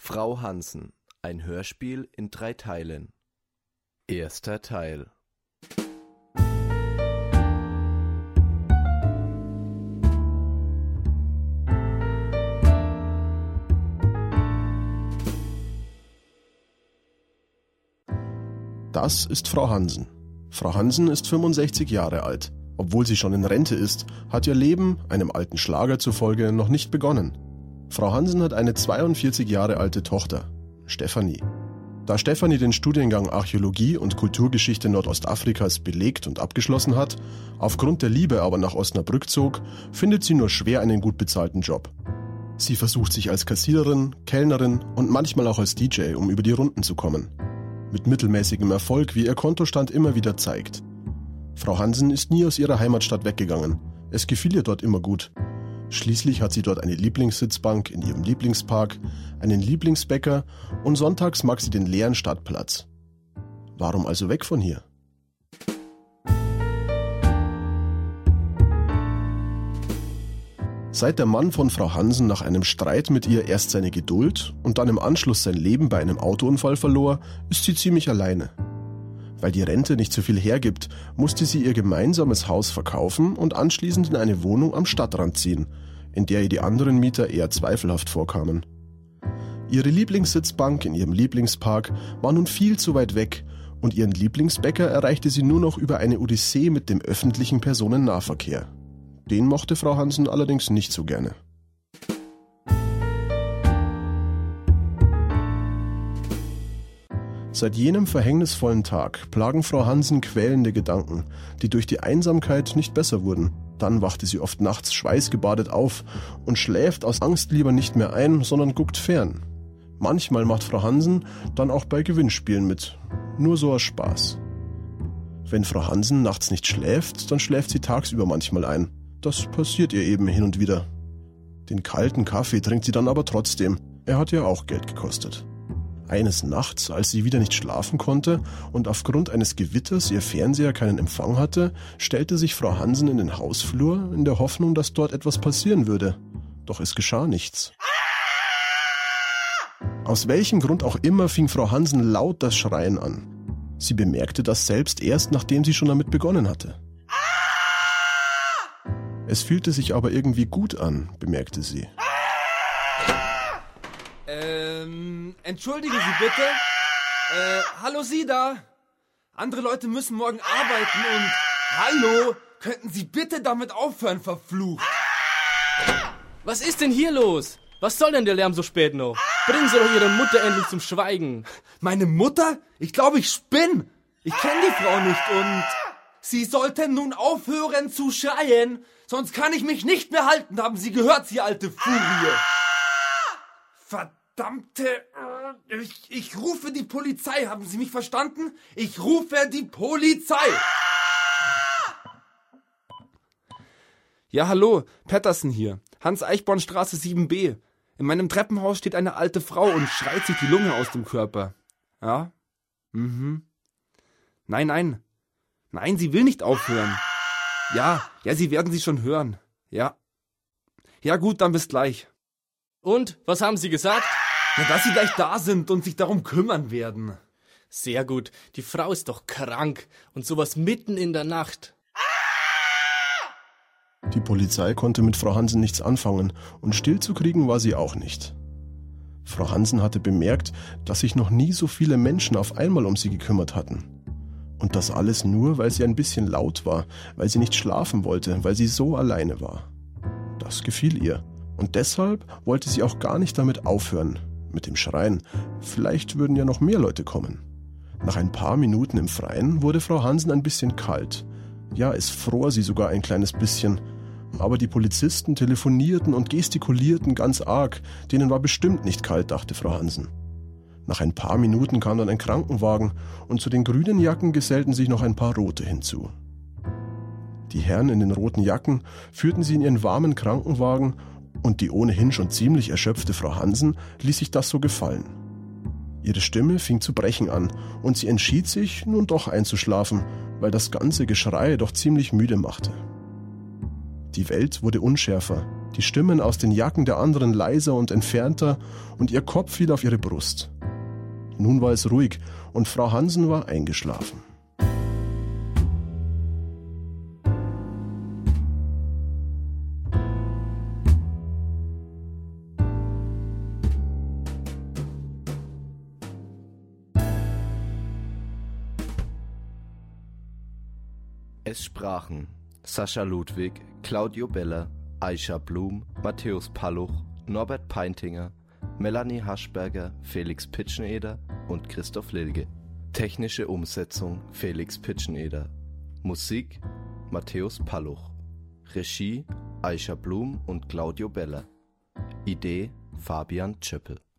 Frau Hansen, ein Hörspiel in 3 Teilen. Erster Teil. Das ist Frau Hansen. Frau Hansen ist 65 Jahre alt. Obwohl sie schon in Rente ist, hat ihr Leben, einem alten Schlager zufolge, noch nicht begonnen. Frau Hansen hat eine 42 Jahre alte Tochter, Stefanie. Da Stefanie den Studiengang Archäologie und Kulturgeschichte Nordostafrikas belegt und abgeschlossen hat, aufgrund der Liebe aber nach Osnabrück zog, findet sie nur schwer einen gut bezahlten Job. Sie versucht sich als Kassiererin, Kellnerin und manchmal auch als DJ, um über die Runden zu kommen. Mit mittelmäßigem Erfolg, wie ihr Kontostand immer wieder zeigt. Frau Hansen ist nie aus ihrer Heimatstadt weggegangen. Es gefiel ihr dort immer gut. Schließlich hat sie dort eine Lieblingssitzbank in ihrem Lieblingspark, einen Lieblingsbäcker und sonntags mag sie den leeren Stadtplatz. Warum also weg von hier? Seit der Mann von Frau Hansen nach einem Streit mit ihr erst seine Geduld und dann im Anschluss sein Leben bei einem Autounfall verlor, ist sie ziemlich alleine. Weil die Rente nicht so viel hergibt, musste sie ihr gemeinsames Haus verkaufen und anschließend in eine Wohnung am Stadtrand ziehen, in der ihr die anderen Mieter eher zweifelhaft vorkamen. Ihre Lieblingssitzbank in ihrem Lieblingspark war nun viel zu weit weg und ihren Lieblingsbäcker erreichte sie nur noch über eine Odyssee mit dem öffentlichen Personennahverkehr. Den mochte Frau Hansen allerdings nicht so gerne. Seit jenem verhängnisvollen Tag plagen Frau Hansen quälende Gedanken, die durch die Einsamkeit nicht besser wurden. Dann wachte sie oft nachts schweißgebadet auf und schläft aus Angst lieber nicht mehr ein, sondern guckt fern. Manchmal macht Frau Hansen dann auch bei Gewinnspielen mit, nur so aus Spaß. Wenn Frau Hansen nachts nicht schläft, dann schläft sie tagsüber manchmal ein. Das passiert ihr eben hin und wieder. Den kalten Kaffee trinkt sie dann aber trotzdem, er hat ja auch Geld gekostet. Eines Nachts, als sie wieder nicht schlafen konnte und aufgrund eines Gewitters ihr Fernseher keinen Empfang hatte, stellte sich Frau Hansen in den Hausflur in der Hoffnung, dass dort etwas passieren würde. Doch es geschah nichts. Aus welchem Grund auch immer fing Frau Hansen laut das Schreien an. Sie bemerkte das selbst erst, nachdem sie schon damit begonnen hatte. Es fühlte sich aber irgendwie gut an, bemerkte sie. Entschuldigen Sie bitte? Hallo Sie da? Andere Leute müssen morgen arbeiten und... Hallo? Könnten Sie bitte damit aufhören, verflucht? Was ist denn hier los? Was soll denn der Lärm so spät noch? Bringen Sie doch Ihre Mutter endlich zum Schweigen. Meine Mutter? Ich glaube, ich spinne. Ich kenne die Frau nicht und... Sie sollten nun aufhören zu schreien, sonst kann ich mich nicht mehr halten, haben Sie gehört, Sie alte Furie. Verdammte... Ich rufe die Polizei, haben Sie mich verstanden? Ich rufe die Polizei! Ja, hallo, Pettersen hier. Hans-Eichborn-Straße 7b. In meinem Treppenhaus steht eine alte Frau und schreit sich die Lunge aus dem Körper. Ja? Nein, sie will nicht aufhören. Ja, Sie werden sie schon hören. Ja. Ja gut, dann bis gleich. Und, was haben Sie gesagt? Na, dass Sie gleich da sind und sich darum kümmern werden. Sehr gut, die Frau ist doch krank und sowas mitten in der Nacht. Die Polizei konnte mit Frau Hansen nichts anfangen und stillzukriegen war sie auch nicht. Frau Hansen hatte bemerkt, dass sich noch nie so viele Menschen auf einmal um sie gekümmert hatten. Und das alles nur, weil sie ein bisschen laut war, weil sie nicht schlafen wollte, weil sie so alleine war. Das gefiel ihr. Und deshalb wollte sie auch gar nicht damit aufhören, mit dem Schreien. Vielleicht würden ja noch mehr Leute kommen. Nach ein paar Minuten im Freien wurde Frau Hansen ein bisschen kalt. Ja, es fror sie sogar ein kleines bisschen. Aber die Polizisten telefonierten und gestikulierten ganz arg. Denen war bestimmt nicht kalt, dachte Frau Hansen. Nach ein paar Minuten kam dann ein Krankenwagen und zu den grünen Jacken gesellten sich noch ein paar rote hinzu. Die Herren in den roten Jacken führten sie in ihren warmen Krankenwagen und die ohnehin schon ziemlich erschöpfte Frau Hansen ließ sich das so gefallen. Ihre Stimme fing zu brechen an und sie entschied sich, nun doch einzuschlafen, weil das ganze Geschrei doch ziemlich müde machte. Die Welt wurde unschärfer, Die Stimmen aus den Jacken der anderen leiser und entfernter und ihr Kopf fiel auf ihre Brust. Nun war es ruhig und Frau Hansen war eingeschlafen. Es sprachen Sascha Ludwig, Claudio Beller, Aisha Blum, Matthäus Palluch, Norbert Peintinger, Melanie Haschberger, Felix Pitscheneder und Christoph Lilge. Technische Umsetzung Felix Pitscheneder. Musik Matthäus Palluch. Regie Aisha Blum und Claudio Beller. Idee Fabian Tschöppel.